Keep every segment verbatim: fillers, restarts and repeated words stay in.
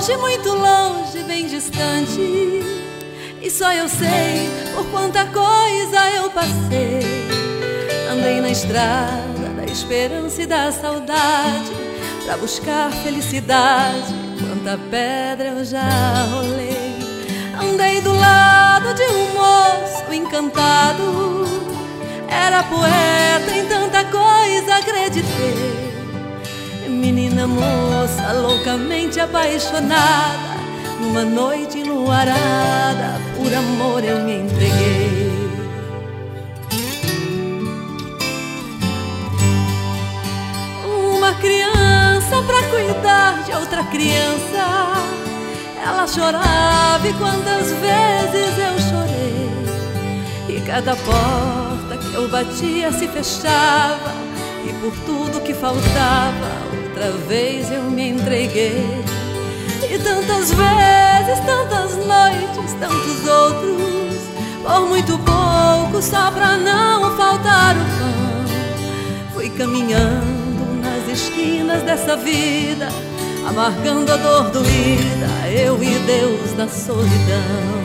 longe, muito longe, bem distante, e só eu sei por quanta coisa eu passei. Andei na estrada da esperança e da saudade pra buscar felicidade, quanta pedra eu já rolei. Andei do lado de um moço encantado, era poeta, em tanta coisa acreditei. Menina moça loucamente apaixonada, numa noite enluarada, por amor eu me entreguei. Uma criança pra cuidar de outra criança, ela chorava e quantas vezes eu chorei. E cada porta que eu batia se fechava, e por tudo que faltava, outra vez eu me entreguei. E tantas vezes, tantas noites, tantos outros, por muito pouco, só pra não faltar o pão. Fui caminhando nas esquinas dessa vida, amargando a dor doída, eu e Deus na solidão.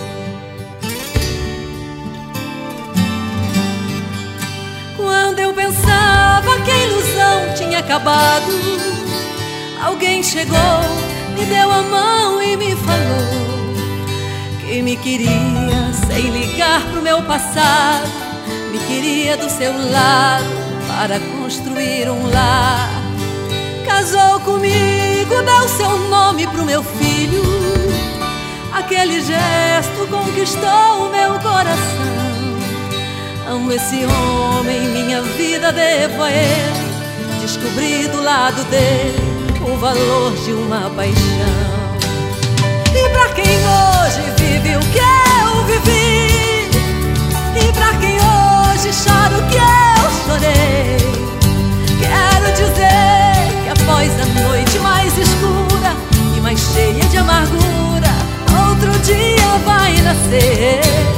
Quando eu pensava que a ilusão tinha acabado, alguém chegou, me deu a mão e me falou que me queria sem ligar pro meu passado, me queria do seu lado para construir um lar. Casou comigo, deu seu nome pro meu filho, aquele gesto conquistou o meu coração. Amo esse homem, minha vida devo a ele, descobri do lado dele o valor de uma paixão. E pra quem hoje vive o que eu vivi, e pra quem hoje chora o que eu chorei, quero dizer que após a noite mais escura e mais cheia de amargura, outro dia vai nascer.